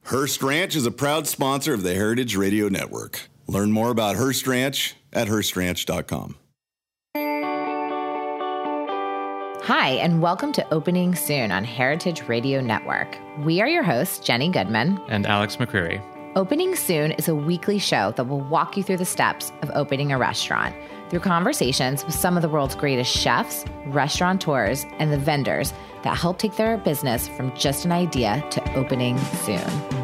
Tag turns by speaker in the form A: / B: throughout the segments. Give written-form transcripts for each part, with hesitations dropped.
A: Hearst Ranch is a proud sponsor of the Heritage Radio Network. Learn more about Hearst Ranch at HearstRanch.com.
B: Hi, and welcome to Opening Soon on Heritage Radio Network. We are your hosts, Jenny Goodman
C: and Alex McCreary.
B: Opening Soon is a weekly show that will walk you through the steps of opening a restaurant through conversations with some of the world's greatest chefs, restaurateurs, and the vendors that help take their business from just an idea to opening soon.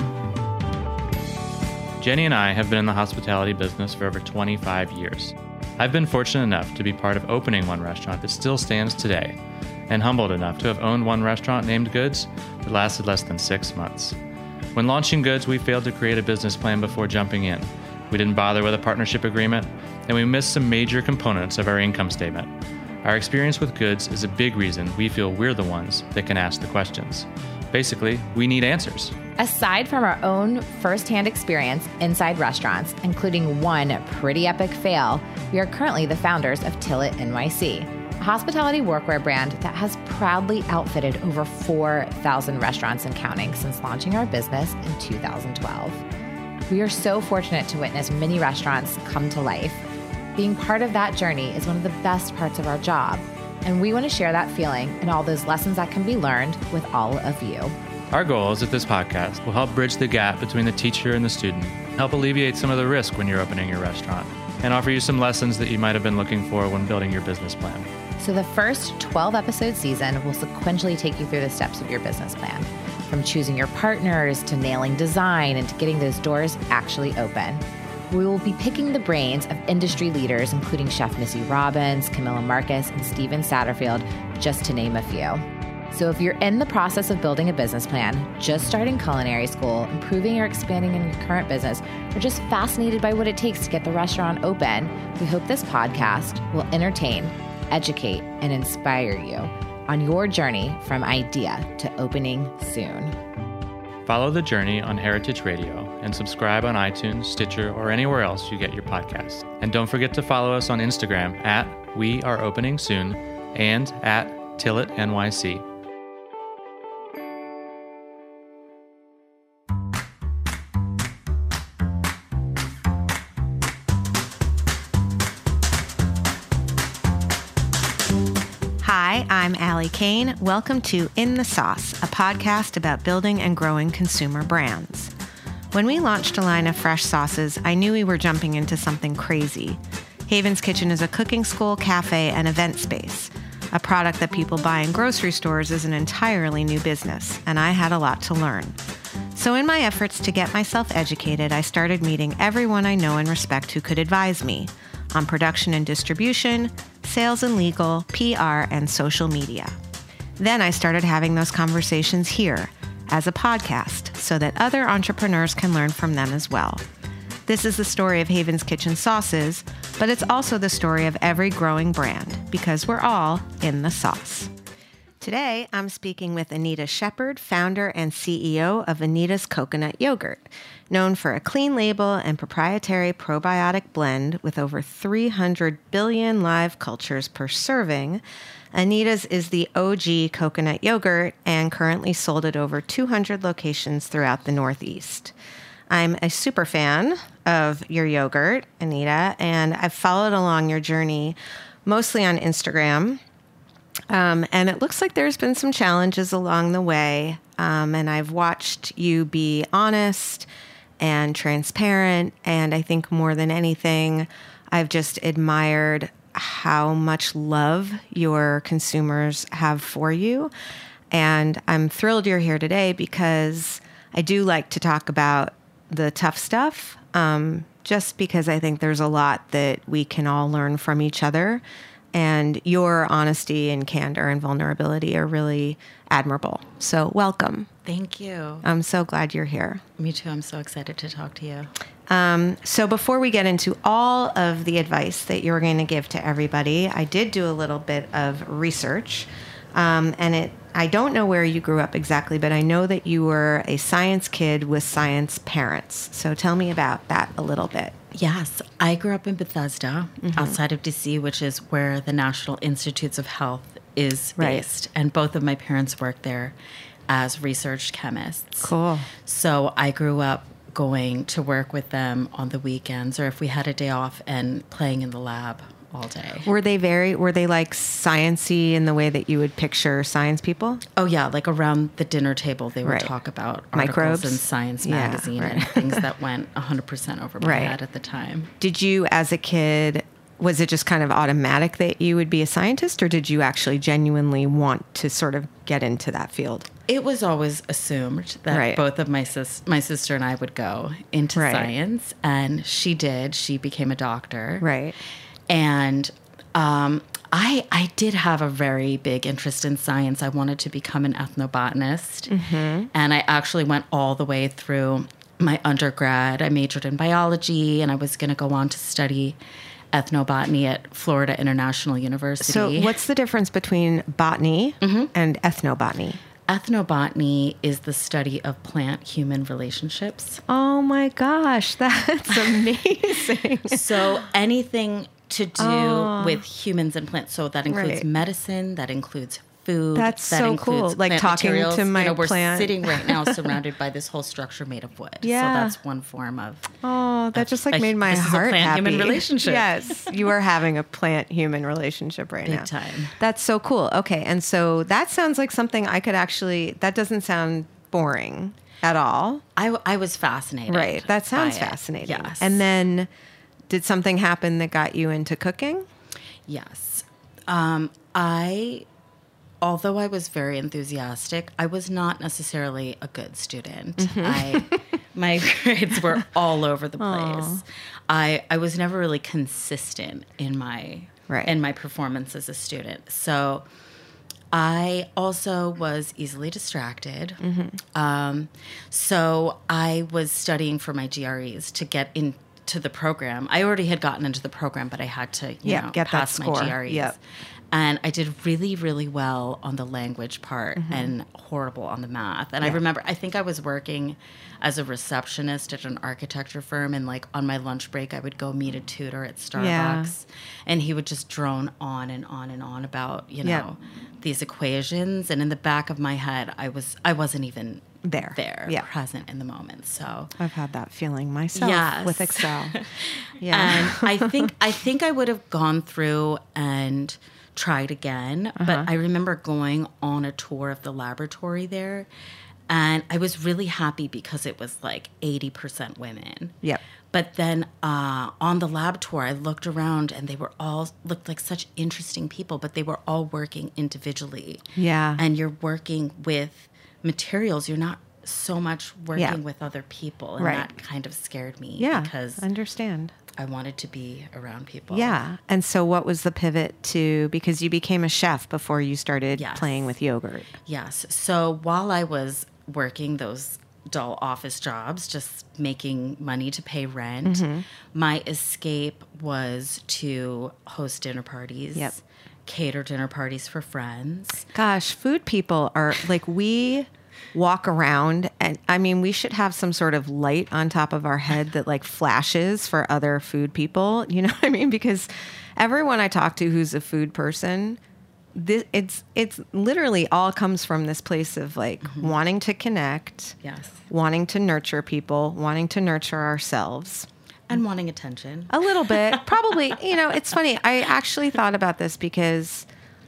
C: Jenny and I have been in the hospitality business for over 25 years. I've been fortunate enough to be part of opening one restaurant that still stands today, and humbled enough to have owned one restaurant named Goods that lasted less than 6 months. When launching Goods, we failed to create a business plan before jumping in. We didn't bother with a partnership agreement, and we missed some major components of our income statement. Our experience with Goods is a big reason we feel we're the ones that can ask the questions. Basically, we need answers.
B: Aside from our own firsthand experience inside restaurants, including one pretty epic fail, we are currently the founders of Tillet NYC, a hospitality workwear brand that has proudly outfitted over 4,000 restaurants and counting since launching our business in 2012. We are so fortunate to witness many restaurants come to life. Being part of that journey is one of the best parts of our job, and we want to share that feeling and all those lessons that can be learned with all of you.
C: Our goal is that this podcast will help bridge the gap between the teacher and the student, help alleviate some of the risk when you're opening your restaurant, and offer you some lessons that you might have been looking for when building your business plan.
B: So the first 12-episode season will sequentially take you through the steps of your business plan, from choosing your partners to nailing design and to getting those doors actually open. We will be picking the brains of industry leaders, including Chef Missy Robbins, Camilla Marcus, and Steven Satterfield, just to name a few. So if you're in the process of building a business plan, just starting culinary school, improving or expanding in your current business, or just fascinated by what it takes to get the restaurant open, we hope this podcast will entertain, educate, and inspire you on your journey from idea to opening soon.
C: Follow the journey on Heritage Radio and subscribe on iTunes, Stitcher, or anywhere else you get your podcasts. And don't forget to follow us on Instagram at WeAreOpeningSoon and at Tillet NYC.
D: Hi, I'm Allie Kane. Welcome to In the Sauce, a podcast about building and growing consumer brands. When we launched a line of fresh sauces, I knew we were jumping into something crazy. Haven's Kitchen is a cooking school, cafe, and event space. A product that people buy in grocery stores is an entirely new business, and I had a lot to learn. So in my efforts to get myself educated, I started meeting everyone I know and respect who could advise me on production and distribution, sales and legal, PR, and social media. Then I started having those conversations here as a podcast so that other entrepreneurs can learn from them as well. This is the story of Haven's Kitchen sauces, but it's also the story of every growing brand because we're all in the sauce. Today, I'm speaking with Anita Shepard, founder and CEO of Anita's Coconut Yogurt. Known for a clean label and proprietary probiotic blend with over 300 billion live cultures per serving, Anita's is the OG coconut yogurt and currently sold at over 200 locations throughout the Northeast. I'm a super fan of your yogurt, Anita, and I've followed along your journey mostly on Instagram. And it looks like there's been some challenges along the way. And I've watched you be honest and transparent. And I think more than anything, I've just admired how much love your consumers have for you. And I'm thrilled you're here today because I do like to talk about the tough stuff, just because I think there's a lot that we can all learn from each other. And your honesty and candor and vulnerability are really admirable. So welcome.
E: Thank you.
D: I'm so glad you're here.
E: Me too. I'm so excited to talk to you.
D: So before we get into all of the advice that you're going to give to everybody, I did do a little bit of research. I don't know where you grew up exactly, but I know that you were a science kid with science parents. So tell me about that a little bit.
E: Yes, I grew up in Bethesda, outside of D.C., which is where the National Institutes of Health is based. Right. And both of my parents worked there. as research chemists.
D: Cool.
E: So I grew up going to work with them on the weekends, or if we had a day off, and playing in the lab all day.
D: Were they like science-y in the way that you would picture science people?
E: Oh yeah, like around the dinner table, they would
D: Right.
E: talk about
D: Microbes?
E: articles in Science
D: Yeah,
E: magazine
D: right.
E: and things that went 100% over my
D: Right.
E: head at the time.
D: Did you, as a kid, was it just kind of automatic that you would be a scientist, or did you actually genuinely want to sort of get into that field?
E: It was always assumed that
D: Right.
E: both of my sister and I would go into
D: Right.
E: science, and she did. She became a doctor.
D: Right.
E: And I did have a very big interest in science. I wanted to become an ethnobotanist.
D: Mm-hmm.
E: And I actually went all the way through my undergrad. I majored in biology, and I was going to go on to study ethnobotany at Florida International University.
D: So what's the difference between botany and ethnobotany?
E: Ethnobotany is the study of plant-human relationships.
D: Oh my gosh, that's amazing.
E: So anything to do with humans and plants. So that includes
D: Right.
E: medicine, that includes food.
D: That's
E: that
D: so
E: includes
D: cool. Like
E: plant
D: talking
E: materials.
D: to my
E: we're
D: plant.
E: sitting right now surrounded by this whole structure made of wood.
D: Yeah.
E: So that's one form of.
D: Oh, that just like made my
E: this is a
D: heart
E: plant-human
D: happy.
E: relationship.
D: Yes, you are having a plant-human relationship right
E: Big
D: now.
E: time.
D: That's so cool. Okay, and so that sounds like something I could actually. That doesn't sound boring at all.
E: I was fascinated.
D: Right. That sounds
E: by it.
D: fascinating.
E: Yes.
D: And then, did something happen that got you into cooking?
E: Yes. Although I was very enthusiastic, I was not necessarily a good student.
D: Mm-hmm.
E: My grades were all over the place. I was never really consistent in my
D: Right.
E: in my performance as a student. So I also was easily distracted. So I was studying for my GREs to get into the program. I already had gotten into the program, but I had to,
D: Get that
E: pass
D: score.
E: my GREs.
D: Yep.
E: And I did really, really well on the language part and horrible on the math. And I remember, I think I was working as a receptionist at an architecture firm, and like on my lunch break, I would go meet a tutor at Starbucks,
D: Yeah.
E: and he would just drone on and on and on about,
D: Yep.
E: these equations. And in the back of my head, I wasn't even
D: There. Yeah.
E: present in the moment. So
D: I've had that feeling myself
E: Yes.
D: with Excel. Yeah.
E: and I think I would have gone through and tried again, but I remember going on a tour of the laboratory there, and I was really happy because it was like 80% women.
D: Yep.
E: But then on the lab tour, I looked around, and they were all looked like such interesting people, but they were all working individually.
D: Yeah.
E: And you're working with materials. You're not so much working
D: Yeah.
E: with other people, and
D: Right.
E: that kind of scared me.
D: Yeah.
E: Because
D: Understand.
E: I wanted to be around people.
D: Yeah. And so what was the pivot to, because you became a chef before you started
E: Yes.
D: playing with yogurt.
E: Yes. So while I was working those dull office jobs, just making money to pay rent, my escape was to host dinner parties,
D: Yep.
E: cater dinner parties for friends.
D: Gosh, food people are like, we walk around, and I mean, we should have some sort of light on top of our head that like flashes for other food people. You know what I mean? Because everyone I talk to who's a food person, it's literally all comes from this place of like wanting to connect,
E: Yes.
D: wanting to nurture people, wanting to nurture ourselves.
E: And wanting attention.
D: A little bit, probably. It's funny. I actually thought about this because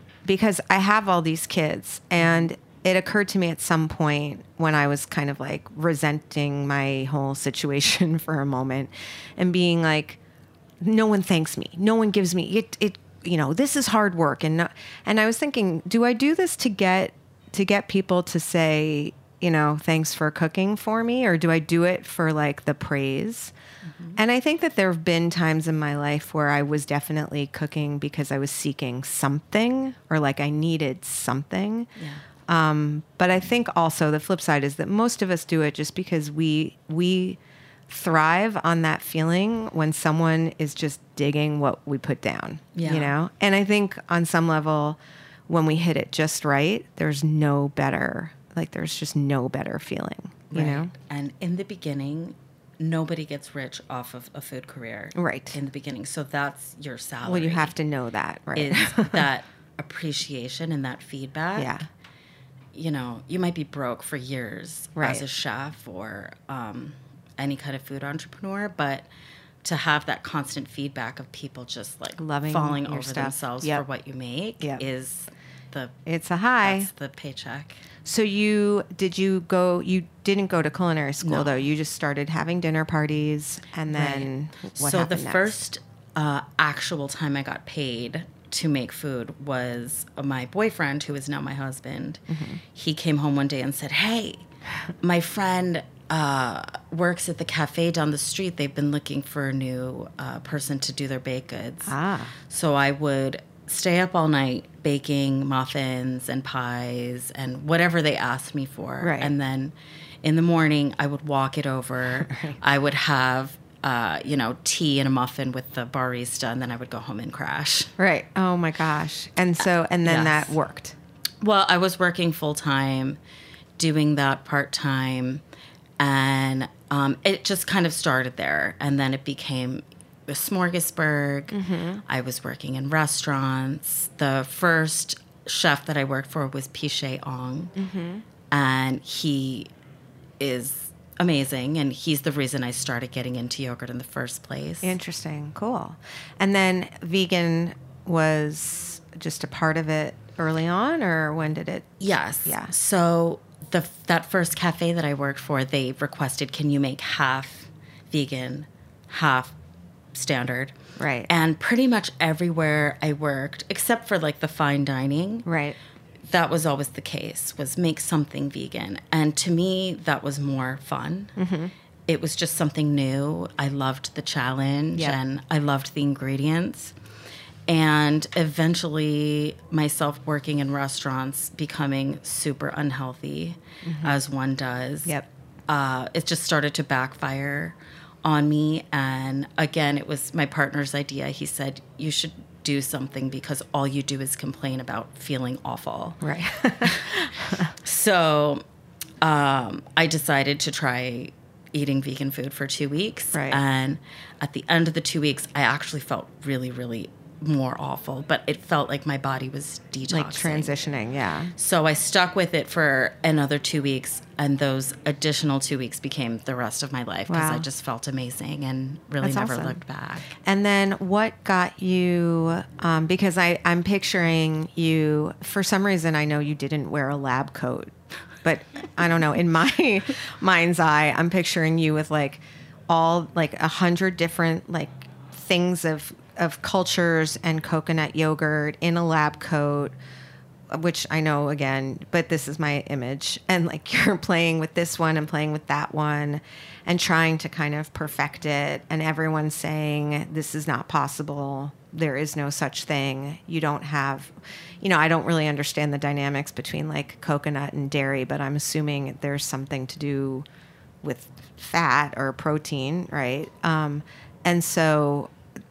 D: I have all these kids, and it occurred to me at some point when I was kind of like resenting my whole situation for a moment, and being like, no one thanks me, no one gives me it. This is hard work, and I was thinking, do I do this to get people to say, thanks for cooking for me, or do I do it for like the praise? And I think that there have been times in my life where I was definitely cooking because I was seeking something, or like I needed something.
E: Yeah.
D: But I think also the flip side is that most of us do it just because we thrive on that feeling when someone is just digging what we put down,
E: Yeah.
D: And I think on some level, when we hit it just right, there's just no better feeling, you know?
E: And in the beginning, nobody gets rich off of a food career.
D: Right.
E: In the beginning. So that's your salary.
D: Well, you have to know that, right?
E: Is that appreciation and that feedback.
D: Yeah.
E: you might be broke for years
D: Right.
E: as a chef or any kind of food entrepreneur, but to have that constant feedback of people just like
D: Loving
E: falling
D: your
E: over
D: stuff.
E: themselves
D: Yep.
E: for what you make
D: Yep.
E: is
D: It's a high.
E: that's the paycheck.
D: So you didn't go to culinary school
E: No.
D: though. You just started having dinner parties, and then what
E: So
D: happened
E: the
D: next?
E: first actual time I got paid to make food was my boyfriend, who is now my husband.
D: Mm-hmm.
E: He came home one day and said, "Hey, my friend works at the cafe down the street. They've been looking for a new person to do their baked goods." So I would stay up all night baking muffins and pies and whatever they asked me for.
D: Right.
E: And then in the morning, I would walk it over.
D: Right.
E: I would have, tea and a muffin with the barista, and then I would go home and crash.
D: Right. Oh my gosh. And then
E: Yes.
D: that worked.
E: Well, I was working full time, doing that part time, and it just kind of started there. And then it became a smorgasbord.
D: Mm-hmm.
E: I was working in restaurants. The first chef that I worked for was Piche Ong,
D: Mm-hmm.
E: and he is amazing, and he's the reason I started getting into yogurt in the first place.
D: Interesting. Cool. And then vegan was just a part of it early on, or when did it?
E: Yes.
D: Yeah.
E: So that first cafe that I worked for, they requested, can you make half vegan, half standard?
D: Right.
E: And pretty much everywhere I worked, except for like the fine dining,
D: Right.
E: that was always the case, was make something vegan. And to me, that was more fun. Mm-hmm. It was just something new. I loved the challenge,
D: Yep.
E: and I loved the ingredients. And eventually, myself working in restaurants, becoming super unhealthy, as one does.
D: Yep.
E: It just started to backfire on me. And again, it was my partner's idea. He said, you should do something because all you do is complain about feeling awful.
D: Right.
E: So I decided to try eating vegan food for 2 weeks.
D: Right.
E: And at the end of the 2 weeks, I actually felt really, really more awful, but it felt like my body was detoxing.
D: Like transitioning. Yeah.
E: So I stuck with it for another 2 weeks, and those additional 2 weeks became the rest of my life because
D: Wow.
E: I just felt amazing and really
D: That's
E: never
D: awesome.
E: looked back.
D: And then what got you, because I'm picturing you, for some reason, I know you didn't wear a lab coat, but I don't know, in my mind's eye, I'm picturing you with like all like 100 different like things of cultures and coconut yogurt in a lab coat, which I know again, but this is my image. And like you're playing with this one and playing with that one and trying to kind of perfect it. And everyone's saying, this is not possible. There is no such thing. You don't have, I don't really understand the dynamics between like coconut and dairy, but I'm assuming there's something to do with fat or protein, right? And so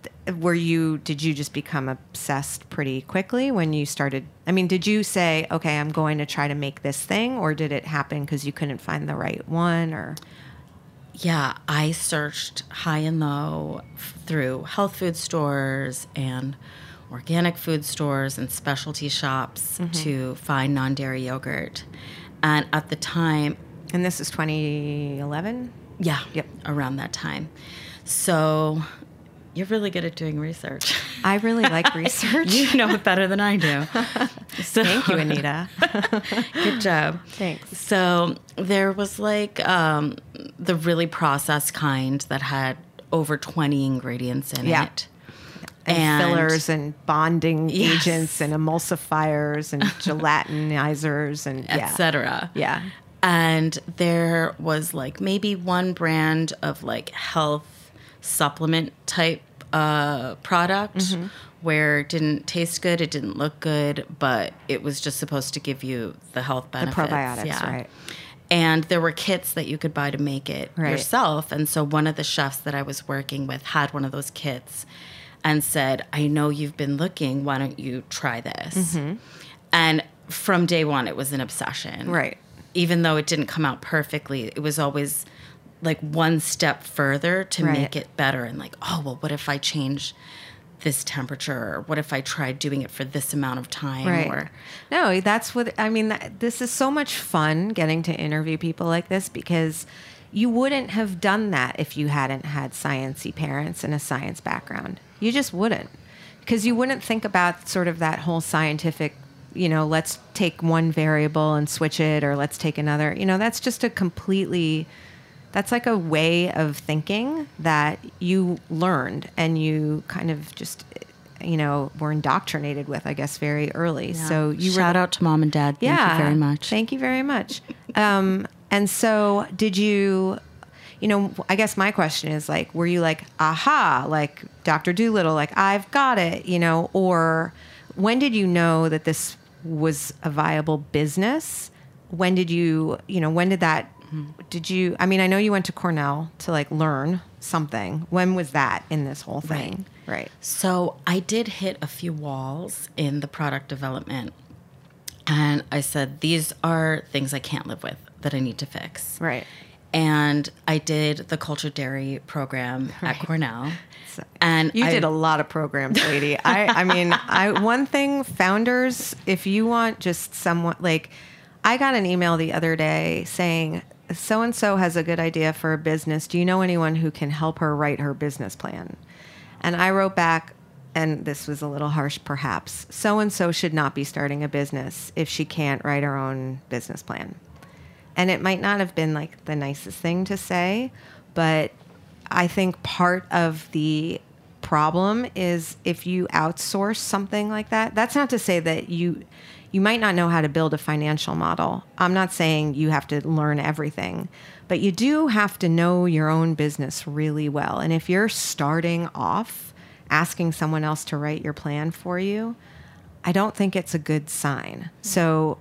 D: did you just become obsessed pretty quickly when you started? I mean, did you say, okay, I'm going to try to make this thing, or did it happen because you couldn't find the right one? Or
E: Yeah, I searched high and low through health food stores and organic food stores and specialty shops to find non-dairy yogurt. And at the time,
D: and this is 2011?
E: yeah,
D: Yep.
E: around that time. So you're really good at doing research.
D: I really like research.
E: You know it better than I do. So,
D: Thank you, Anita.
E: good job.
D: Thanks.
E: So there was like the really processed kind that had over 20 ingredients in
D: Yeah.
E: it.
D: And fillers and bonding
E: Yes.
D: agents and emulsifiers and gelatinizers and
E: etc.
D: Yeah.
E: And there was like maybe one brand of like health supplement type product where it didn't taste good, it didn't look good, but it was just supposed to give you the health benefits.
D: probiotics, right.
E: And there were kits that you could buy to make it
D: Right.
E: yourself. And so one of the chefs that I was working with had one of those kits and said, I know you've been looking, why don't you try this? And from day one, it was an obsession.
D: Right.
E: Even though it didn't come out perfectly, it was always like one step further to
D: Right.
E: make it better. And like, oh, well, what if I change this temperature? Or what if I tried doing it for this amount of time?
D: Right.
E: Or
D: No, that's what, I mean, this is so much fun getting to interview people like this, because you wouldn't have done that if you hadn't had science-y parents and a science background. You just wouldn't, because you wouldn't think about sort of that whole scientific, let's take one variable and switch it, or let's take another. That's just that's like a way of thinking that you learned and you kind of just, were indoctrinated with, I guess, very early.
E: Yeah.
D: So you
E: shout out to mom and dad. Thank you very much.
D: Thank you very much. And so did you, I guess my question is like, were you like, aha, like Dr. Dolittle, like I've got it, or when did you know that this was a viable business? When did you, when did that, I know you went to Cornell to like learn something. When was that in this whole thing? Right.
E: So I did hit a few walls in the product development, and I said, these are things I can't live with that I need to fix.
D: Right.
E: And I did the cultured dairy program at Cornell.
D: And you did a lot of programs, lady. One thing, founders, if you want just someone, like, I got an email the other day saying, so-and-so has a good idea for a business. Do you know anyone who can help her write her business plan? And I wrote back, and this was a little harsh perhaps, so-and-so should not be starting a business if she can't write her own business plan. And it might not have been like the nicest thing to say, but I think part of the problem is if you outsource something like that, that's not to say that you might not know how to build a financial model. I'm not saying you have to learn everything, but you do have to know your own business really well. And if you're starting off asking someone else to write your plan for you, I don't think it's a good sign. So,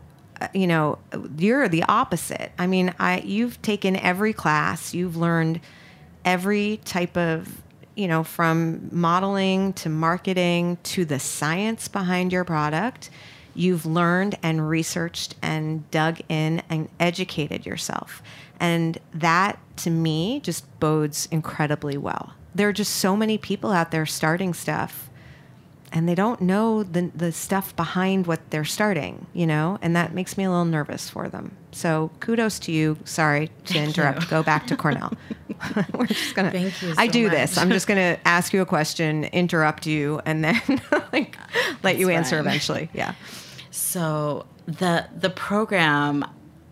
D: you're the opposite. I mean, you've taken every class, you've learned every type of, from modeling to marketing to the science behind your product. You've learned and researched and dug in and educated yourself. And that, to me, just bodes incredibly well. There are just so many people out there starting stuff, and they don't know the stuff behind what they're starting, and that makes me a little nervous for them. So kudos to you. Sorry to interrupt. Go back to Cornell. We're just going to...
E: Thank you so
D: I do
E: much.
D: this. I'm just going to ask you a question, interrupt you, and then let you answer eventually. Yeah.
E: So the program,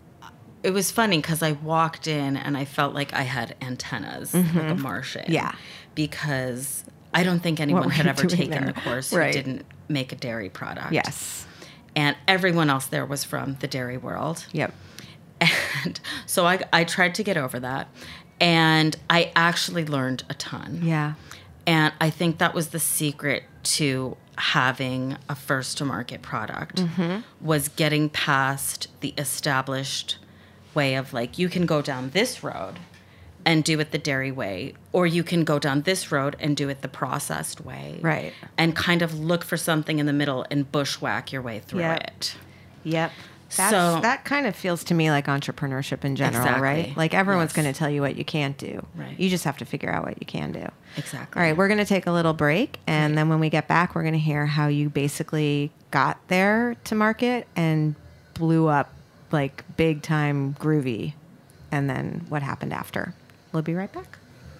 E: it was funny because I walked in and I felt like I had antennas, like a Martian.
D: Yeah.
E: Because I don't think anyone had ever taken
D: there?
E: the course
D: Right.
E: who didn't make a dairy product.
D: Yes.
E: And everyone else there was from the dairy world.
D: Yep.
E: And so I tried to get over that. And I actually learned a ton.
D: Yeah.
E: And I think that was the secret to having a first-to-market product, was getting past the established way of, like, you can go down this road and do it the dairy way, or you can go down this road and do it the processed way.
D: Right.
E: And kind of look for something in the middle and bushwhack your way through it.
D: Yep. That kind of feels to me like entrepreneurship in general,
E: Exactly.
D: right? Like everyone's
E: Yes.
D: going to tell you what you can't do.
E: Right.
D: You just have to figure out what you can do.
E: Exactly.
D: All right, we're going to take a little break, and then when we get back, we're going to hear how you basically got there to market and blew up like big time groovy, and then what happened after. We'll be right back.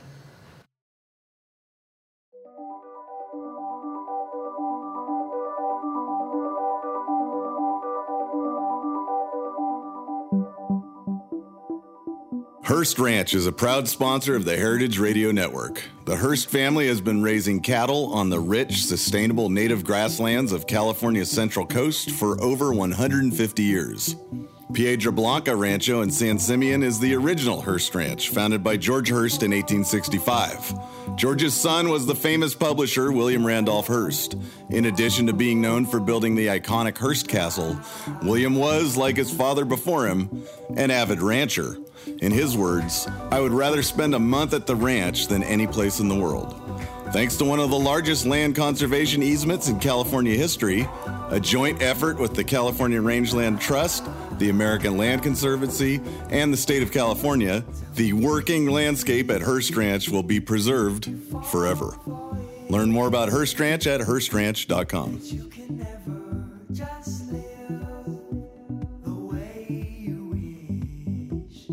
A: Hearst Ranch is a proud sponsor of the Heritage Radio Network. The Hearst family has been raising cattle on the rich, sustainable native grasslands of California's Central Coast for over 150 years. Piedra Blanca Rancho in San Simeon is the original Hearst Ranch, founded by George Hearst in 1865. George's son was the famous publisher William Randolph Hearst. In addition to being known for building the iconic Hearst Castle, William was, like his father before him, an avid rancher. In his words, "I would rather spend a month at the ranch than any place in the world." Thanks to one of the largest land conservation easements in California history, a joint effort with the California Rangeland Trust, the American Land Conservancy, and the state of California, the working landscape at Hearst Ranch will be preserved forever. Learn more about Hearst Ranch at HearstRanch.com.
F: You can never just live the way you wish.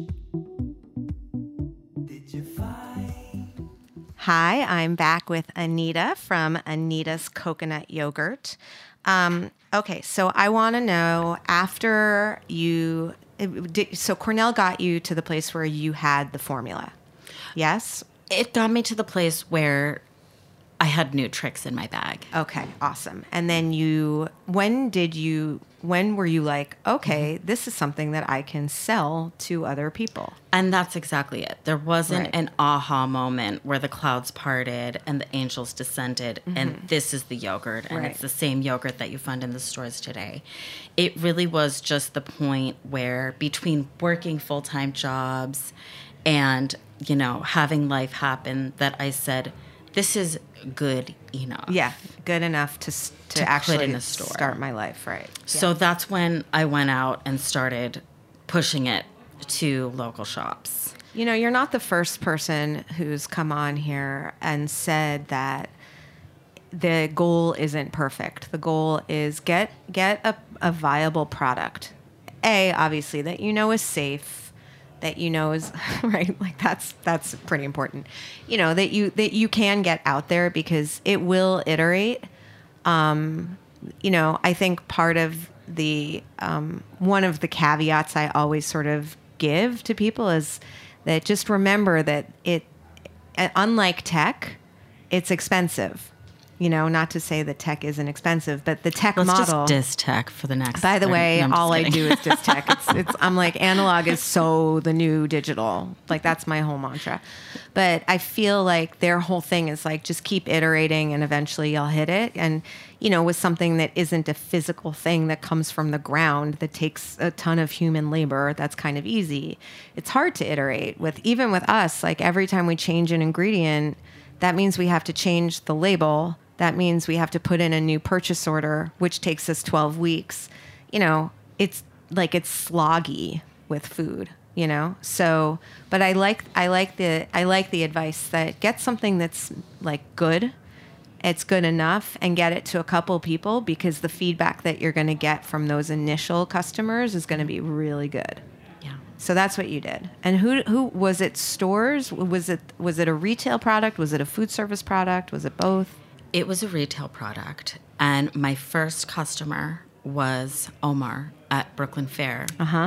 F: Did you find?
D: Hi, I'm back with Anita from Anita's Coconut Yogurt. Okay, so I want to know after so Cornell got you to the place where you had the formula. Yes?
E: It got me to the place where I had new tricks in my bag.
D: Okay, awesome. And then when were you like, okay, this is something that I can sell to other people?
E: And that's exactly it. There wasn't
D: Right.
E: an aha moment where the clouds parted and the angels descended and this is the yogurt and
D: Right.
E: it's the same yogurt that you find in the stores today. It really was just the point where between working full-time jobs and, having life happen that I said, this is good enough.
D: Yeah, good enough to
E: put
D: actually
E: in a store.
D: start my life, right?
E: So that's when I went out and started pushing it to local shops.
D: You're not the first person who's come on here and said that the goal isn't perfect. The goal is get a viable product. Obviously that is safe, that is right. Like that's pretty important. That you can get out there because it will iterate. I think part of the one of the caveats I always sort of give to people is that just remember that unlike tech, it's expensive. Not to say that tech isn't expensive, but the tech
E: Let's
D: model.
E: just diss tech for the next.
D: By the way,
E: No, I'm just
D: all I
E: kidding.
D: do is diss tech. I'm like, analog is so the new digital. Like, that's my whole mantra. But I feel like their whole thing is like, just keep iterating and eventually you'll hit it. And, with something that isn't a physical thing that comes from the ground, that takes a ton of human labor, that's kind of easy. It's hard to iterate even with us. Like, every time we change an ingredient, that means we have to change the label. That means we have to put in a new purchase order, which takes us 12 weeks. It's sloggy with food, So, but I like the advice that get something that's like good. It's good enough, and get it to a couple people, because the feedback that you're going to get from those initial customers is going to be really good.
E: Yeah.
D: So that's what you did. And who was it? Stores? Was it a retail product? Was it a food service product? Was it both?
E: It was a retail product, and my first customer was Omar at Brooklyn Fair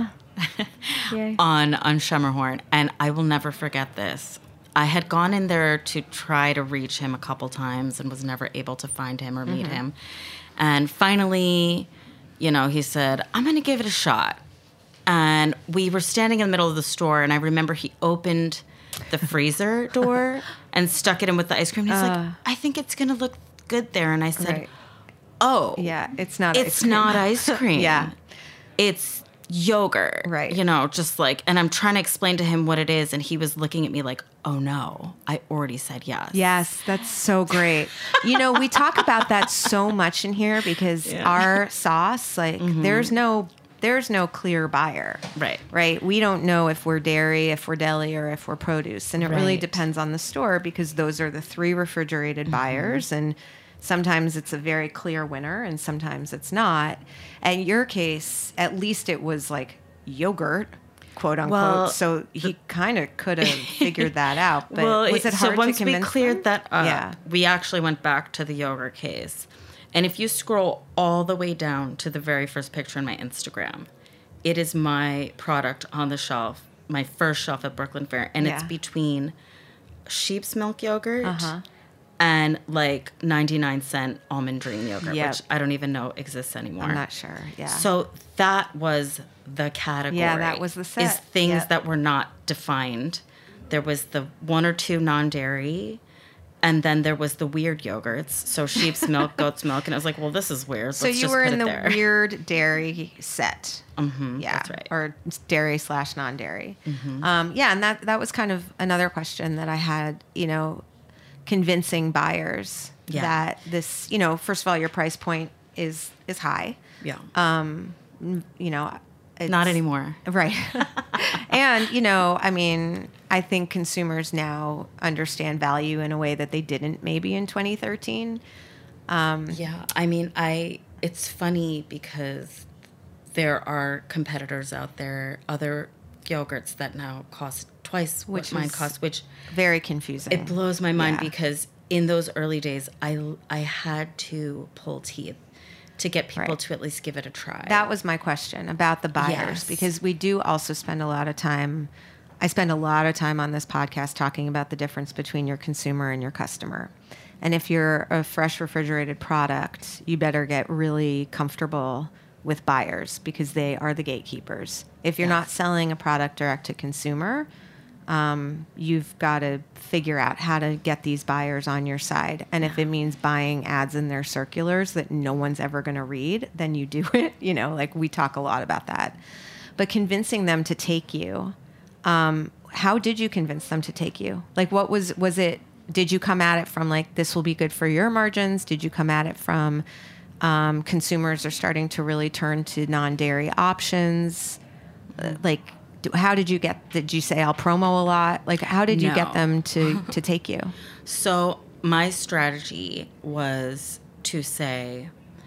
D: Yay.
E: on Schermerhorn, and I will never forget this. I had gone in there to try to reach him a couple times and was never able to find him or meet him. And finally, he said, I'm going to give it a shot. And we were standing in the middle of the store, and I remember he opened the freezer door and stuck it in with the ice cream. He's like, I think it's going to look good there. And I said,
D: Right.
E: oh.
D: Yeah, it's not
E: It's not ice cream.
D: Yeah.
E: It's yogurt.
D: Right.
E: Just like, and I'm trying to explain to him what it is. And he was looking at me like, oh no, I already said yes.
D: Yes, that's so great. We talk about that so much in here because our sauce, like, there's no clear buyer.
E: Right.
D: Right. We don't know if we're dairy, if we're deli, or if we're produce. And it really
E: Right.
D: depends on the store, because those are the three refrigerated buyers. And sometimes it's a very clear winner and sometimes it's not. In your case, at least it was like yogurt, quote unquote.
E: Well,
D: so he kind of could have figured that out. But was it hard
E: so once
D: to convince
E: we cleared
D: them?
E: that up,
D: Yeah.
E: we actually went back to the yogurt case. And if you scroll all the way down to the very first picture on my Instagram, it is my product on the shelf, my first shelf at Brooklyn Fair. And it's
D: Yeah.
E: between sheep's milk yogurt and like 99-cent almond dream yogurt,
D: Yep.
E: which I don't even know exists anymore.
D: I'm not sure. Yeah.
E: So that was the category.
D: Yeah, that was the set.
E: Is things
D: Yep.
E: that were not defined. There was the one or two non-dairy, and then there was the weird yogurts. So sheep's milk, goat's milk, and I was like, well, this is weird.
D: So
E: Let's
D: you
E: just
D: were
E: put
D: in
E: it
D: the
E: there.
D: weird dairy set. Mm-hmm, yeah,
E: that's right.
D: Or dairy / non-dairy. Yeah, and that was kind of another question that I had, convincing buyers
E: Yeah.
D: that this, first of all, your price point is high.
E: Yeah. Not anymore.
D: Right. And, you know, I mean, I think consumers now understand value in a way that they didn't maybe in 2013.
E: Yeah, I mean, it's funny because there are competitors out there, other yogurts that now cost twice what mine costs, which
D: very confusing.
E: it blows my mind
D: Yeah.
E: because in those early days, I had to pull teeth to get people
D: Right.
E: to at least give it a try.
D: That was my question about the buyers,
E: Yes.
D: because we do also spend a lot of time. I spend a lot of time on this podcast talking about the difference between your consumer and your customer. And if you're a fresh refrigerated product, you better get really comfortable with buyers because they are the gatekeepers. If you're not selling a product direct to consumer, you've got to figure out how to get these buyers on your side. And if it means buying ads in their circulars that no one's ever going to read, then you do it. You know, like we talk a lot about that. But convincing them to take you, how did you convince them to take you? Like, what was it? Did you come at it from like, this will be good for your margins? Did you come at it from consumers are starting to really turn to non-dairy options? How did you say I'll promo a lot? Like, how did you
E: No.
D: get them to take you?
E: So my strategy was to say,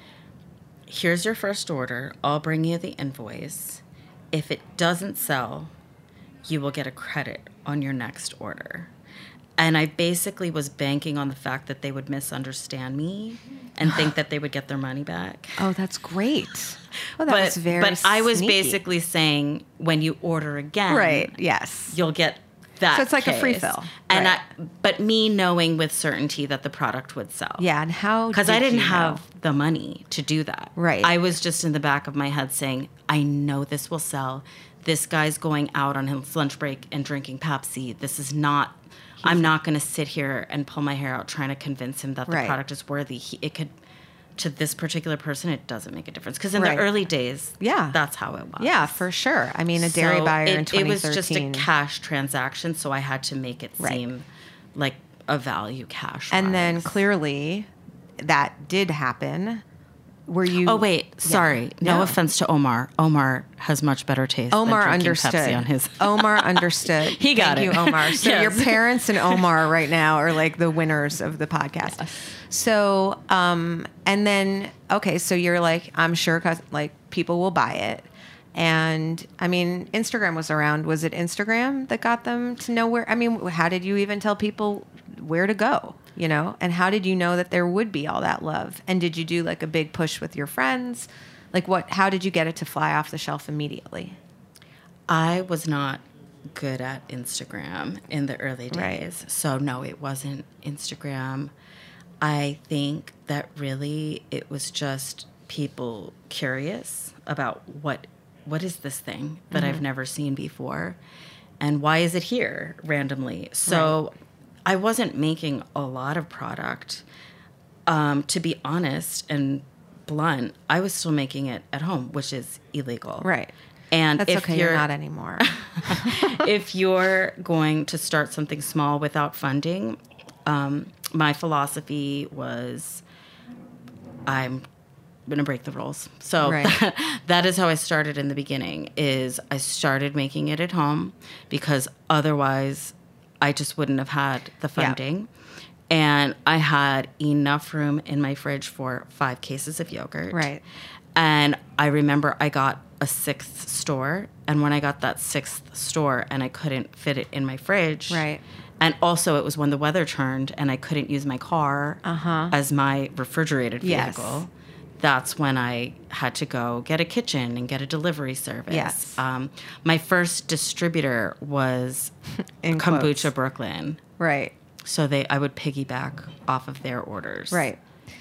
E: here's your first order. I'll bring you the invoice. If it doesn't sell, you will get a credit on your next order. And I basically was banking on the fact that they would misunderstand me and think that they would get their money back.
D: Oh, that's great. Oh, that was very
E: But I was
D: sneaky.
E: basically saying, when you order again,
D: Right, yes.
E: you'll get that.
D: So it's like a free
E: case.
D: fill.
E: And
D: Right.
E: but me knowing with certainty that the product would sell.
D: Yeah, and how
E: Because
D: did
E: I didn't
D: you
E: have
D: know?
E: the money to do that.
D: Right.
E: I was just in the back of my head saying, I know this will sell. This guy's going out on his lunch break and drinking Pepsi. This is not, I'm not going to sit here and pull my hair out trying to convince him that the
D: Right.
E: product is worthy. It could, to this particular person, it doesn't make a difference. Because in
D: Right.
E: the early days,
D: Yeah.
E: that's how it was.
D: Yeah, for sure. I mean, a dairy
E: So
D: buyer in
E: it
D: 2013.
E: was just a cash transaction, so I had to make it
D: Right.
E: seem like a value cash.
D: And then
E: wise.
D: clearly that did happen. Were you?
E: Oh wait, sorry. No
D: No.
E: offense to Omar. Omar has much better taste.
D: Omar
E: than drinking
D: understood.
E: Pepsi on his.
D: Omar understood.
E: He got
D: Thank
E: it.
D: you, Omar. So
E: Yes.
D: your parents and Omar right now are like the winners of the podcast. So, and then, okay, so you're like, I'm sure like people will buy it. And I mean, Instagram was around. Was it Instagram that got them to know where? I mean, how did you even tell people where to go? You know, and how did you know that there would be all that love? And did you do like a big push with your friends? Like what? How did you get it to fly off the shelf immediately?
E: I was not good at Instagram in the early
D: Right.
E: days. So no, it wasn't Instagram. I think that really it was just people curious about what is this thing that
D: Mm-hmm.
E: I've never seen before and why is it here randomly. So I wasn't making a lot of product. To be honest and blunt, I was still making it at home, which is illegal.
D: Right.
E: And
D: That's
E: if
D: okay. You're not anymore.
E: if you're going to start something small without funding, my philosophy was I'm going to break the rules. So
D: Right.
E: that is how I started in the beginning is I started making it at home because otherwise I just wouldn't have had the funding. And I had enough room in my fridge for 5 cases of yogurt.
D: Right.
E: And I remember I got a 6th store. And when I got that 6th store and I couldn't fit it in my fridge.
D: Right.
E: And also it was when the weather turned and I couldn't use my car as my refrigerated
D: Yes.
E: vehicle. That's when I had to go get a kitchen and get a delivery service.
D: Yes.
E: My first distributor was
D: In
E: Kombucha
D: quotes.
E: Brooklyn.
D: Right.
E: So I would piggyback off of their orders.
D: Right.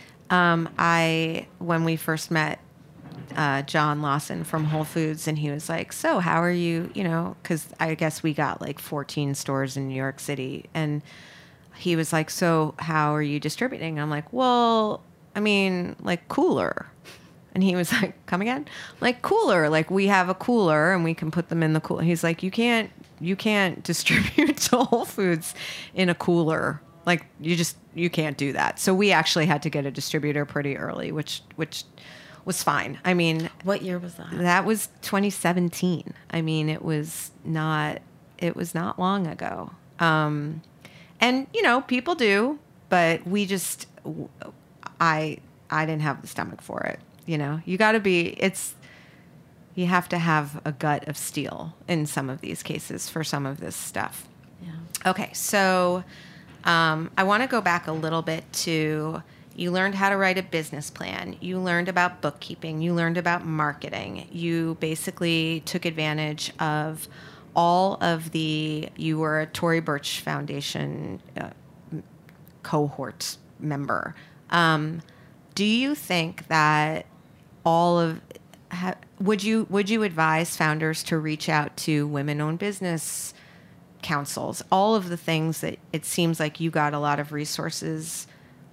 D: When we first met John Lawson from Whole Foods, and he was like, so how are you, you know, because I guess we got like 14 stores in New York City. And he was like, so how are you distributing? I'm like, well, I mean, like cooler. And he was like, come again? Like cooler. Like we have a cooler and we can put them in the cooler. He's like, you can't distribute to Whole Foods in a cooler. Like you can't do that. So we actually had to get a distributor pretty early, which was fine. I mean,
E: What year was that?
D: that was 2017. I mean, it was not long ago. And people do, but we just, I didn't have the stomach for it. You have to have a gut of steel in some of these cases for some of this stuff.
E: Yeah.
D: Okay, so I want to go back a little bit to, you learned how to write a business plan. You learned about bookkeeping. You learned about marketing. You basically took advantage of all of you were a Tory Burch Foundation cohort member. Do you think that would you advise founders to reach out to women-owned business councils? All of the things that it seems like you got a lot of resources.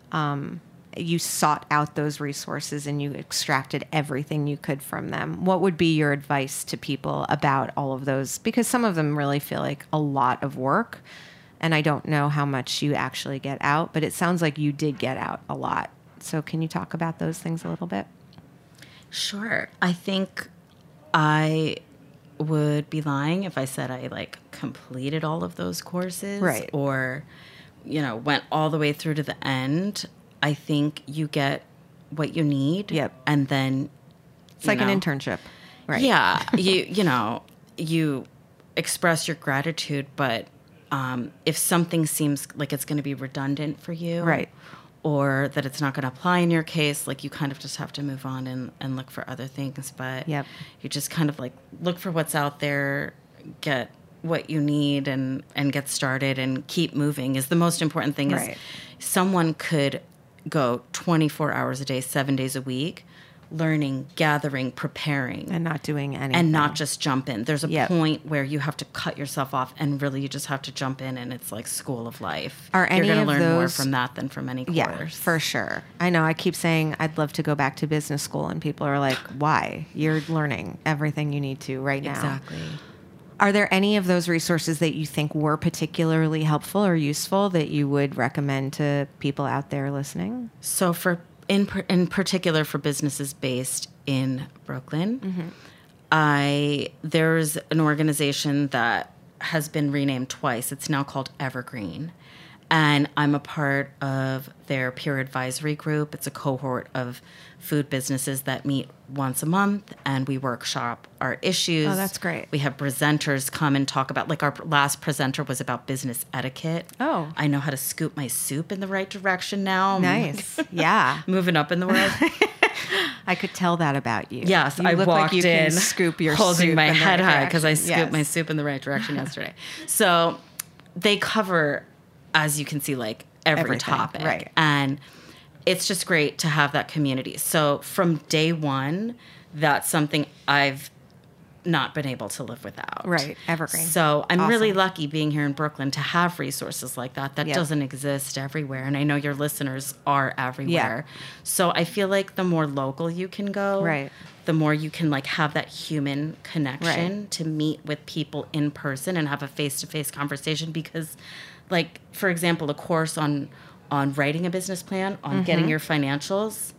D: You sought out those resources and you extracted everything you could from them. What would be your advice to people about all of those? Because some of them really feel like a lot of work, and I don't know how much you actually get out, but it sounds like you did get out a lot. So can you talk about those things a little bit?
E: Sure. I think I would be lying if I said I completed all of those courses,
D: right?
E: Or, went all the way through to the end. I think you get what you need.
D: Yep.
E: And then
D: it's like an internship, right?
E: Yeah. You express your gratitude, but if something seems like it's going to be redundant for you,
D: right,
E: or that it's not going to apply in your case, you kind of just have to move on and look for other things. But
D: yep,
E: you just kind of look for what's out there, get what you need, and get started and keep moving is the most important thing.
D: Right.
E: Is someone could go 24 hours a day, 7 days a week, learning, gathering, preparing.
D: And not doing anything.
E: And not just jump in. There's a
D: Yep.
E: point where you have to cut yourself off and really you just have to jump in, and it's like school of life.
D: Are any
E: You're
D: of
E: going to learn more
D: those-
E: from that than from any course.
D: Yeah, for sure. I know I keep saying I'd love to go back to business school, and people are like, why? You're learning everything you need to right now.
E: Exactly.
D: Are there any of those resources that you think were particularly helpful or useful that you would recommend to people out there listening?
E: So in particular for businesses based in Brooklyn, there's an organization that has been renamed twice. It's now called Evergreen. And I'm a part of their peer advisory group. It's a cohort of food businesses that meet once a month, and we workshop our issues.
D: Oh, that's great.
E: We have presenters come and talk about, our last presenter was about business etiquette.
D: Oh.
E: I know how to scoop my soup in the right direction now.
D: Nice. Yeah.
E: Moving up in the world.
D: I could tell that about you.
E: Yes,
D: you
E: I
D: look
E: walked
D: like you
E: in
D: can scoop your
E: holding
D: soup
E: my
D: in the
E: head
D: right
E: high because I
D: direction.
E: scooped my
D: Yes.
E: soup in the right direction yesterday. So they cover, as you can see, every
D: Everything,
E: topic.
D: right.
E: And it's just great to have that community. So from day one, that's something I've not been able to live without.
D: Right, Evergreen.
E: So I'm really
D: Awesome.
E: lucky being here in Brooklyn to have resources like that. That
D: Yep.
E: doesn't exist everywhere. And I know your listeners are everywhere. So I feel like the more local you can go,
D: Right.
E: the more you can have that human connection
D: Right.
E: to meet with people in person and have a face-to-face conversation. Because for example, a course on writing a business plan, on getting your financials,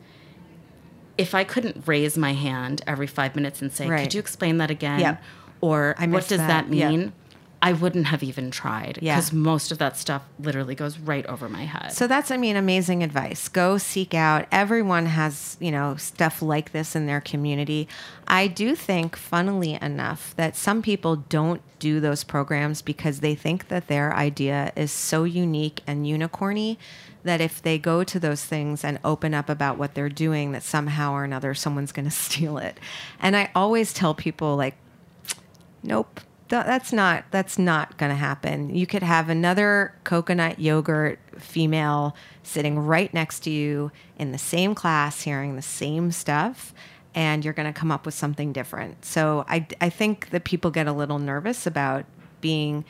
E: if I couldn't raise my hand every 5 minutes and say,
D: Right.
E: could you explain that again?
D: Yep.
E: Or
D: I
E: what
D: missed
E: does that
D: that. Yep.
E: mean? I wouldn't have even tried
D: Yeah.
E: because most of that stuff literally goes right over my head.
D: So that's, amazing advice. Go seek out. Everyone has, stuff like this in their community. I do think, funnily enough, that some people don't do those programs because they think that their idea is so unique and unicorny that if they go to those things and open up about what they're doing, that somehow or another someone's going to steal it. And I always tell people, nope. That's not going to happen. You could have another coconut yogurt female sitting right next to you in the same class, hearing the same stuff, and you're going to come up with something different. So I think that people get a little nervous about being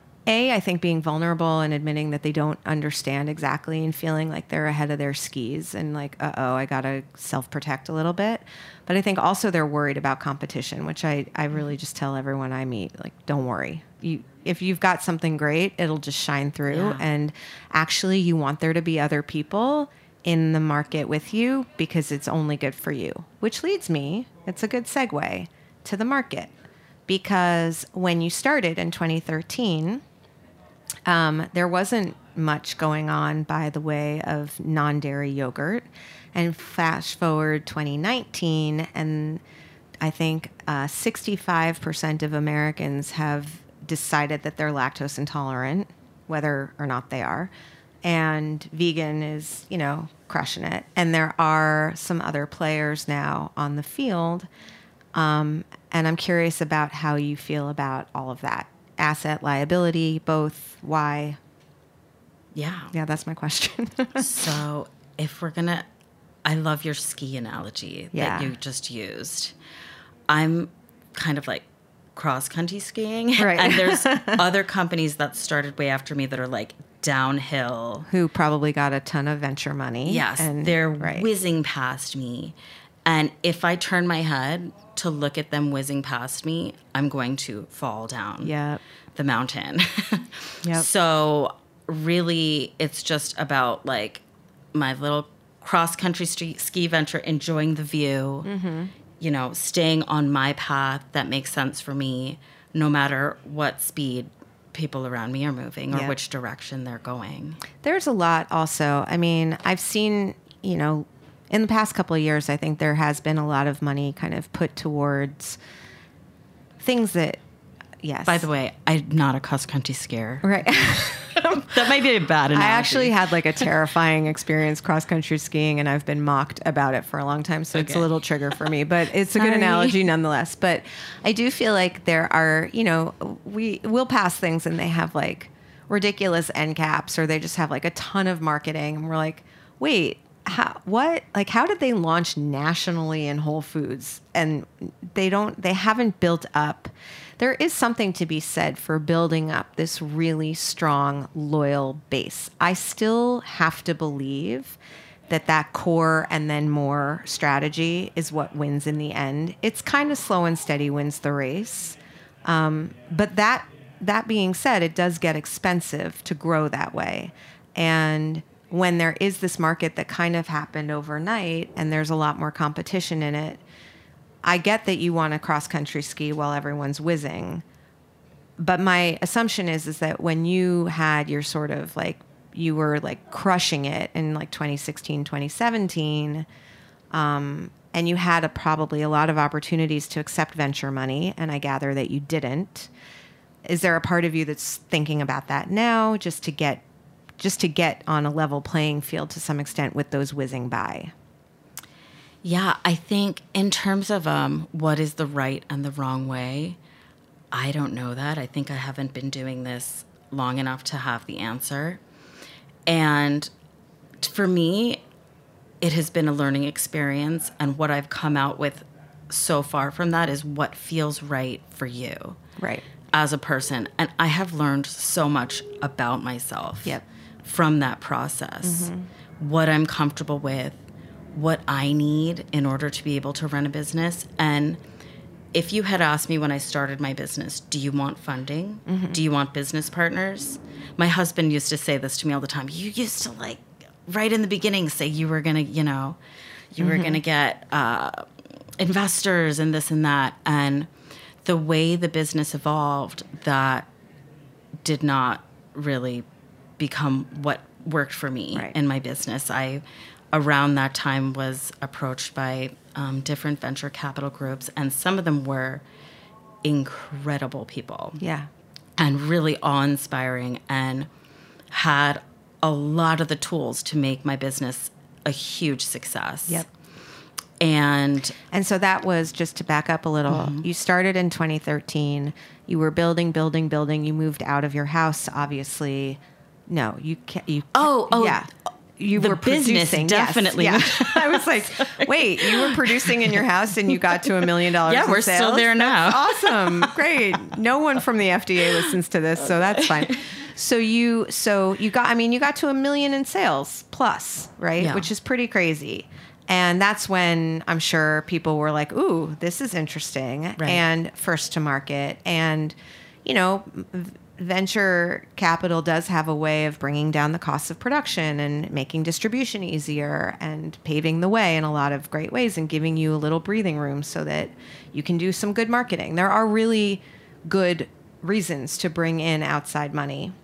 D: vulnerable and admitting that they don't understand exactly and feeling like they're ahead of their skis and I got to self-protect a little bit. But I think also they're worried about competition, which I really just tell everyone I meet, don't worry. If you've got something great, it'll just shine through.
E: Yeah.
D: And actually you want there to be other people in the market with you because it's only good for you, which leads me, it's a good segue to the market. Because when you started in 2013, there wasn't much going on by the way of non-dairy yogurt. And fast forward 2019, and I think 65% of Americans have decided that they're lactose intolerant, whether or not they are. And vegan is, crushing it. And there are some other players now on the field. And I'm curious about how you feel about all of that. Asset, liability, both, why?
E: Yeah.
D: Yeah, that's my question.
E: So if we're going to, I love your ski analogy that you just used. I'm kind of like cross-country skiing.
D: Right.
E: And there's other companies that started way after me that are like downhill.
D: Who probably got a ton of venture money.
E: Yes,
D: and
E: they're whizzing past me. And if I turn my head to look at them whizzing past me, I'm going to fall down the mountain. So really, it's just about like my little cross-country ski venture, enjoying the view, staying on my path that makes sense for me, no matter what speed people around me are moving or which direction they're going.
D: There's a lot also. I mean, I've seen, in the past couple of years, I think there has been a lot of money kind of put towards things that, yes.
E: By the way, I'm not a cross-country skier.
D: Right.
E: That might be a bad analogy.
D: I actually had like a terrifying experience cross-country skiing, and I've been mocked about it for a long time, so it's a little trigger for me, but it's a good analogy nonetheless. But I do feel like there are, we'll pass things and they have like ridiculous end caps, or they just have like a ton of marketing, and we're like, wait, how did they launch nationally in Whole Foods? And they haven't built up. There is something to be said for building up this really strong, loyal base. I still have to believe that core and then more strategy is what wins in the end. It's kind of slow and steady wins the race. But that being said, it does get expensive to grow that way. And when there is this market that kind of happened overnight and there's a lot more competition in it, I get that you want to cross-country ski while everyone's whizzing. But my assumption is that when you had your sort of like, you were like crushing it in like 2016, 2017, and you had probably a lot of opportunities to accept venture money, and I gather that you didn't. Is there a part of you that's thinking about that now, just to get on a level playing field to some extent with those whizzing by?
E: Yeah, I think in terms of what is the right and the wrong way, I don't know that. I think I haven't been doing this long enough to have the answer. And for me, it has been a learning experience. And what I've come out with so far from that is what feels right for you.
D: Right.
E: As a person. And I have learned so much about myself from that process. What I'm comfortable with, what I need in order to be able to run a business. And if you had asked me when I started my business, do you want funding? Do you want business partners? My husband used to say this to me all the time. You used to like right in the beginning say you were going to, you were going to get investors and this and that. And the way the business evolved, that did not really become what worked for me in my business. Around that time was approached by different venture capital groups, and some of them were incredible people.
D: Yeah.
E: And really awe-inspiring, and had a lot of the tools to make my business a huge success.
D: Yep.
E: And
D: so that was, just to back up a little, you started in 2013. You were building. You moved out of your house, obviously. No, you can't. Yeah. You
E: the
D: were
E: business
D: producing.
E: definitely.
D: Yes, yeah. I was like, wait, you were producing in your house and you got to $1 million
E: Yeah, we're
D: in sales?
E: still there now.
D: That's awesome. Great. No one from the FDA listens to this, so that's fine. So you got to $1 million in sales plus, right?
E: Yeah.
D: Which is pretty crazy. And that's when I'm sure people were like, ooh, this is interesting.
E: Right.
D: And first to market. And, venture capital does have a way of bringing down the costs of production and making distribution easier and paving the way in a lot of great ways and giving you a little breathing room so that you can do some good marketing. There are really good reasons to bring in outside money.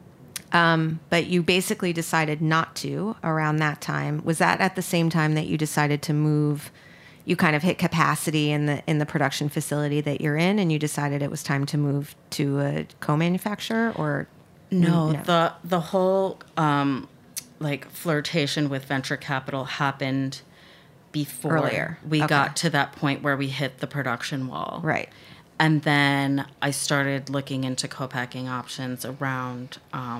D: But you basically decided not to around that time. Was that at the same time that you decided to move? You kind of hit capacity in the production facility that you're in, and you decided it was time to move to a co-manufacturer, or
E: no? The whole like flirtation with venture capital happened before
D: Earlier.
E: we
D: Okay.
E: got to that point where we hit the production wall,
D: Right.
E: And then I started looking into co-packing options around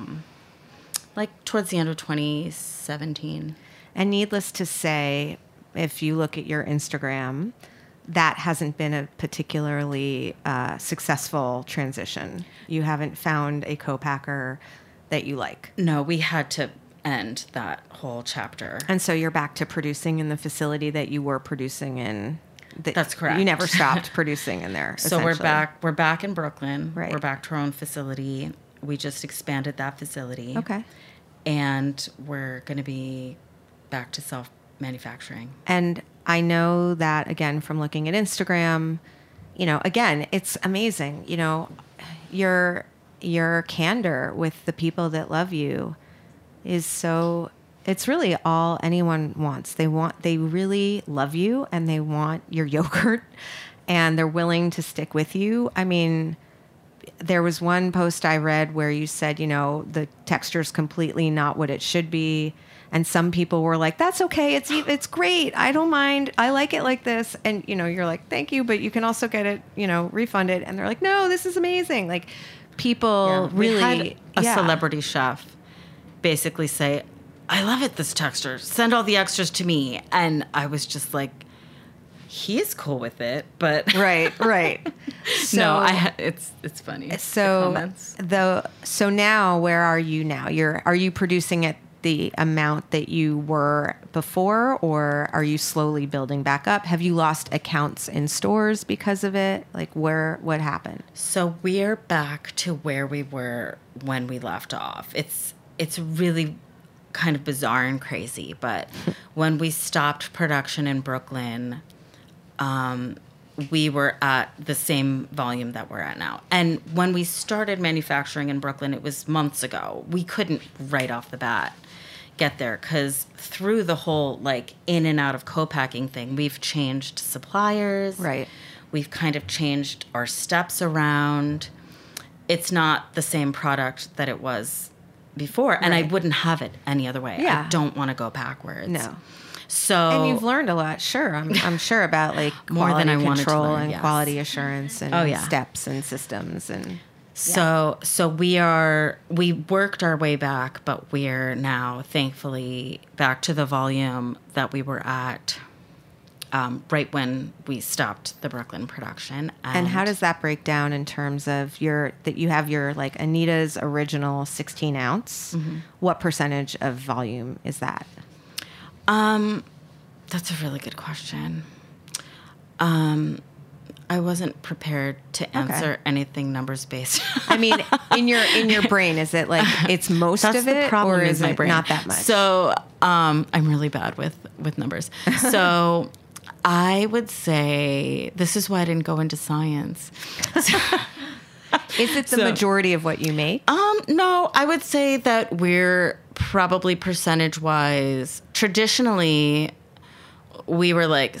E: like towards the end of 2017.
D: And needless to say, if you look at your Instagram, that hasn't been a particularly successful transition. You haven't found a co-packer that you like.
E: No, we had to end that whole chapter.
D: And so you're back to producing in the facility that you were producing in.
E: That's correct.
D: You never stopped producing in there.
E: So we're
D: essentially.
E: We're back in Brooklyn.
D: Right.
E: We're back to our own facility. We just expanded that facility.
D: Okay.
E: And we're going to be back to self-manufacturing.
D: And I know that, again, from looking at Instagram, again, it's amazing. Your candor with the people that love you is so, it's really all anyone wants. They really love you, and they want your yogurt, and they're willing to stick with you. I mean, there was one post I read where you said, the texture's completely not what it should be. And some people were like, that's okay. It's great. I don't mind. I like it like this. And, you're like, thank you, but you can also get it, refunded. And they're like, no, this is amazing. Like, people
E: We
D: really.
E: had a celebrity chef basically say, I love it, this texture. Send all the extras to me. And I was just like, he's cool with it, but
D: Right.
E: no, it's funny.
D: So
E: the comments.
D: So now, where are you now? Are you producing at the amount that you were before, or are you slowly building back up? Have you lost accounts in stores because of it? Like, what happened?
E: So we're back to where we were when we left off. It's really kind of bizarre and crazy, but when we stopped production in Brooklyn, we were at the same volume that we're at now. And when we started manufacturing in Brooklyn, it was months ago. We couldn't right off the bat get there because through the whole like in and out of co-packing thing, we've changed suppliers.
D: Right.
E: We've kind of changed our steps around. It's not the same product that it was before, and I wouldn't have it any other way.
D: Yeah.
E: I don't want to go backwards.
D: No.
E: So
D: And you've learned a lot, sure. I'm sure about like
E: More than
D: quality
E: I wanted to
D: control
E: learn,
D: and
E: yes.
D: quality assurance and
E: Oh, yeah.
D: steps and systems and
E: So we worked our way back, but we're now thankfully back to the volume that we were at right when we stopped the Brooklyn production.
D: And how does that break down in terms of that you have your like Anita's original 16 ounce?
E: Mm-hmm.
D: What percentage of volume is that?
E: That's a really good question. I wasn't prepared to answer anything numbers based.
D: I mean, in your brain, is it like it's most
E: That's
D: of
E: the
D: it,
E: problem
D: or is
E: my
D: it
E: brain.
D: not that much?
E: So I'm really bad with numbers. So I would say this is why I didn't go into science.
D: Is it the majority of what you make?
E: No, I would say that we're probably percentage wise. Traditionally, we were like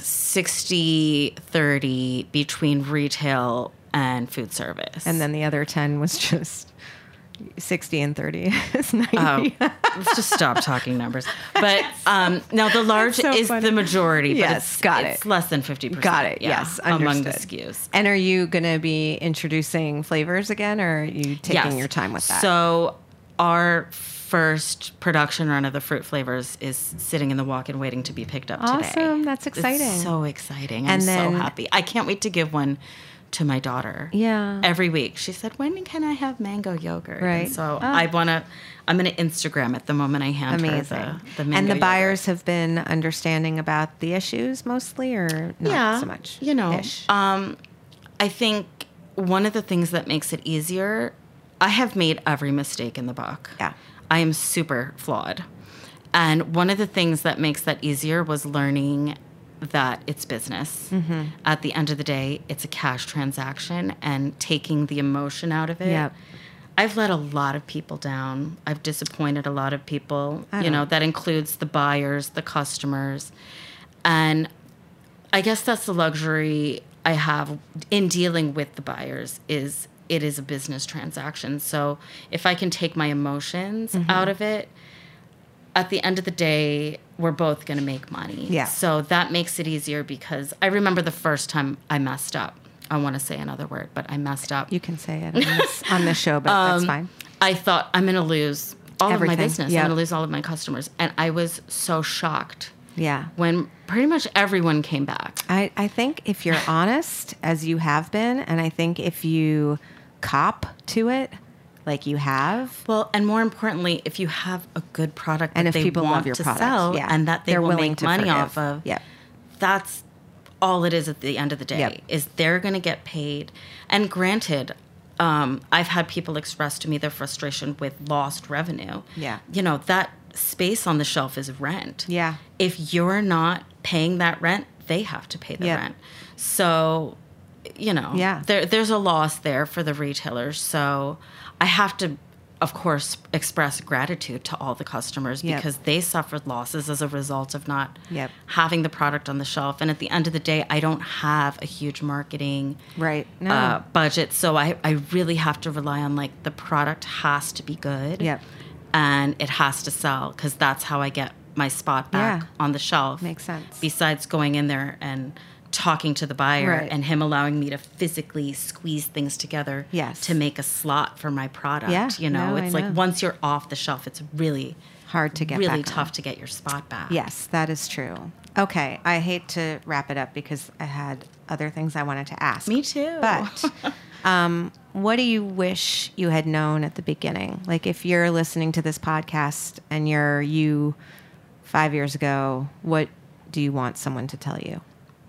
E: 60-30 between retail and food service.
D: And then the other 10 was just 60 and 30 is 90.
E: Let's just stop talking numbers. But now the large
D: so
E: is
D: funny.
E: the majority. But
D: Yes, got
E: it's
D: it.
E: less than 50%.
D: Got it.
E: Yeah,
D: Yes,
E: among the
D: understood.
E: SKUs.
D: And are you going to be introducing flavors again, or are you taking
E: Yes.
D: your time with that?
E: So our first production run of the fruit flavors is sitting in the walk-in waiting to be picked up today.
D: Awesome. That's exciting.
E: It's so exciting.
D: And
E: I'm
D: then-
E: so happy. I can't wait to give one to my daughter.
D: Yeah.
E: Every week. She said, when can I have mango yogurt?
D: Right.
E: And so
D: Oh.
E: I'm going to Instagram it the moment I hand
D: Amazing.
E: her the mango
D: And the
E: yogurt.
D: buyers have been understanding about the issues mostly, or not so much?
E: You know,
D: Ish?
E: I think one of the things that makes it easier I have made every mistake in the book.
D: Yeah.
E: I am super flawed. And one of the things that makes that easier was learning that it's business.
D: Mm-hmm.
E: At the end of the day, it's a cash transaction, and taking the emotion out of it.
D: Yep.
E: I've let a lot of people down. I've disappointed a lot of people.
D: I
E: You know,
D: don't-
E: that includes the buyers, the customers. And I guess that's the luxury I have in dealing with the buyers is it is a business transaction. So if I can take my emotions
D: Mm-hmm.
E: out of it, at the end of the day, we're both going to make money.
D: Yeah.
E: So that makes it easier because I remember the first time I messed up. I want to say another word, but I messed up.
D: You can say it on this show, but that's fine.
E: I thought I'm going to lose all of my
D: Everything.
E: business.
D: Yep.
E: I'm going to lose all of my customers. And I was so shocked
D: Yeah.
E: when pretty much everyone came back.
D: I think if you're honest, as you have been, and I think if you cop to it, like you have,
E: Well, and more importantly, if you have a good product
D: and
E: that
D: if
E: they
D: people
E: want
D: love your
E: to
D: product,
E: sell
D: yeah,
E: and that they
D: they're
E: will
D: willing
E: make
D: to
E: money
D: forgive.
E: off of,
D: Yeah.
E: that's all it is at the end of the day,
D: Yep.
E: is they're going to get paid. And granted, I've had people express to me their frustration with lost revenue.
D: Yeah.
E: You know, that space on the shelf is rent.
D: Yeah.
E: If you're not paying that rent, they have to pay the
D: Yep.
E: rent. So, you know,
D: Yeah.
E: there's a loss there for the retailers. So I have to, of course, express gratitude to all the customers
D: Yep.
E: because they suffered losses as a result of not
D: Yep.
E: having the product on the shelf. And at the end of the day, I don't have a huge marketing
D: right? No.
E: budget. So I really have to rely on, like, the product has to be good.
D: Yep.
E: And it has to sell because that's how I get my spot back
D: Yeah.
E: on the shelf.
D: Makes sense.
E: Besides going in there and talking to the buyer
D: Right.
E: and him allowing me to physically squeeze things together
D: Yes.
E: to make a slot for my product.
D: Yeah.
E: You know,
D: No, I
E: it's
D: know.
E: like once you're off the shelf, it's really,
D: Hard to get
E: really
D: back on.
E: tough to get your spot back.
D: Yes, that is true. Okay, I hate to wrap it up because I had other things I wanted to ask.
E: Me too.
D: But what do you wish you had known at the beginning? Like if you're listening to this podcast and you're you 5 years ago, what do you want someone to tell you?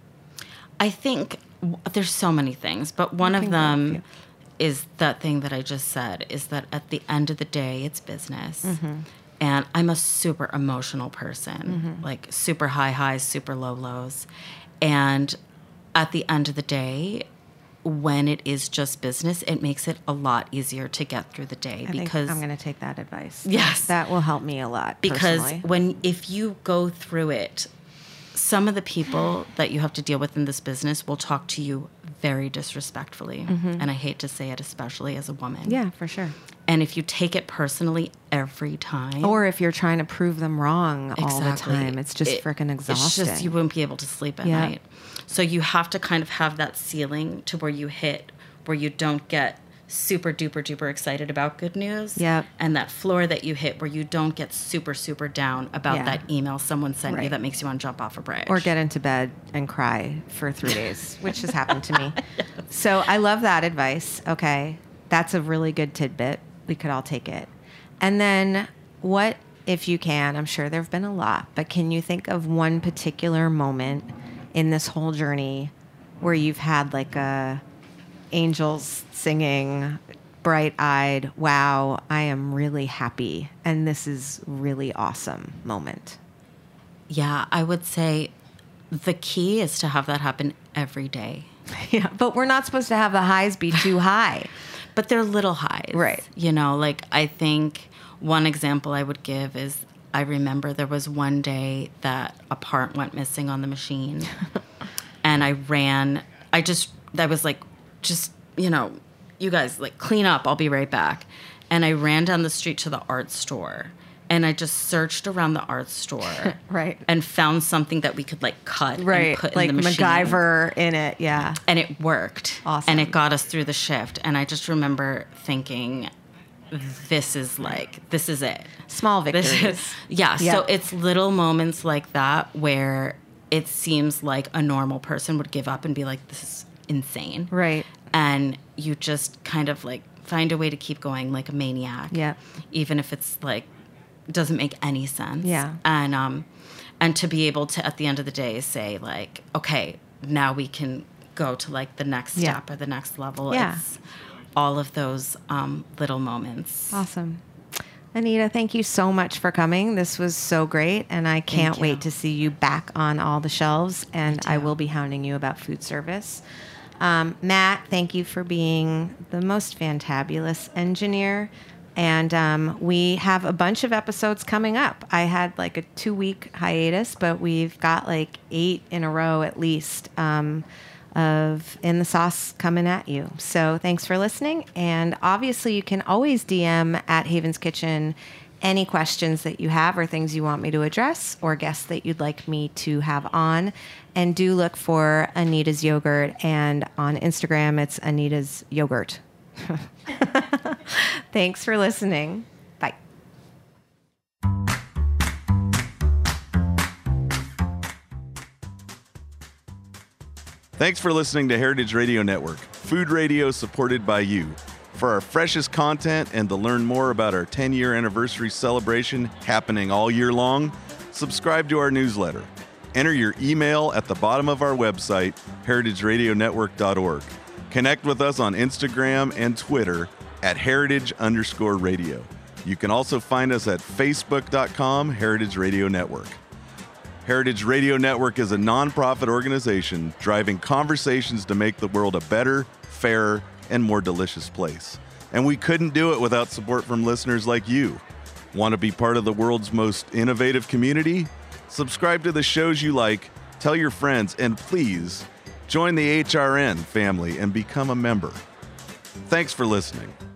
E: I think there's so many things, but one of
D: can go with
E: them
D: you.
E: is that thing that I just said, is that at the end of the day, it's business.
D: Mm-hmm.
E: And I'm a super emotional person, like super high highs, super low lows. And at the end of the day, when it is just business, it makes it a lot easier to get through the day
D: I
E: because
D: think I'm going to take that advice.
E: Yes.
D: That will help me a lot.
E: because
D: personally.
E: if you go through it, some of the people that you have to deal with in this business will talk to you very disrespectfully. And I hate to say it, especially as a woman.
D: Yeah, for sure.
E: And if you take it personally every time,
D: Or if you're trying to prove them wrong all the
E: Exactly.
D: time, it's just freaking exhausting.
E: It's just you won't be able to sleep at
D: Yeah.
E: night. So you have to kind of have that ceiling to where you hit, where you don't get super duper duper excited about good news.
D: Yep.
E: And that floor that you hit where you don't get super super down about
D: Yeah.
E: that email someone sent you
D: Right.
E: that makes you want to jump off a bridge.
D: Or get into bed and cry for 3 days, which has happened to me. So I love that advice. Okay. That's a really good tidbit. We could all take it. And then what, if you can, I'm sure there have been a lot, but can you think of one particular moment in this whole journey where you've had like a angels singing, bright-eyed, wow, I am really happy and this is really awesome moment?
E: Yeah, I would say the key is to have that happen every day.
D: Yeah, but we're not supposed to have the highs be too high.
E: But they're little highs.
D: Right.
E: You know, like I think one example I would give is I remember there was one day that a part went missing on the machine. And I was like, just, you know, you guys like clean up, I'll be right back. And I ran down the street to the art store and I just searched around the art store.
D: Right.
E: And found something that we could like cut and
D: Right,
E: put
D: like
E: in the machine.
D: MacGyver in it, yeah.
E: And it worked.
D: Awesome.
E: And it got us through the shift. And I just remember thinking, this is it.
D: Small
E: This
D: victories.
E: is, yeah.
D: Yeah.
E: So it's little moments like that where it seems like a normal person would give up and be like, this is insane.
D: Right.
E: And you just kind of like find a way to keep going like a maniac.
D: Yeah.
E: Even if it's like, doesn't make any sense.
D: Yeah.
E: And to be able to, at the end of the day, say like, okay, now we can go to like the next
D: Yeah.
E: step or the next level.
D: Yeah.
E: all of those little moments.
D: Awesome. Anita, thank you so much for coming. This was so great, and I can't wait to see you back on all the shelves, and I will be hounding you about food service. Matt, thank you for being the most fantabulous engineer. And we have a bunch of episodes coming up. I had like a 2-week hiatus, but we've got like 8 in a row at least of In the Sauce coming at you. So thanks for listening. And obviously you can always DM at Haven's Kitchen any questions that you have or things you want me to address or guests that you'd like me to have on. And do look for Anita's Yogurt. And on Instagram, it's Anita's Yogurt. Thanks for listening. Bye.
A: Thanks for listening to Heritage Radio Network, food radio supported by you. For our freshest content and to learn more about our 10-year anniversary celebration happening all year long, subscribe to our newsletter. Enter your email at the bottom of our website, heritageradionetwork.org. Connect with us on Instagram and Twitter at heritage_radio. You can also find us at facebook.com, Heritage Radio Network. Heritage Radio Network is a nonprofit organization driving conversations to make the world a better, fairer, and more delicious place. And we couldn't do it without support from listeners like you. Want to be part of the world's most innovative community? Subscribe to the shows you like, tell your friends, and please join the HRN family and become a member. Thanks for listening.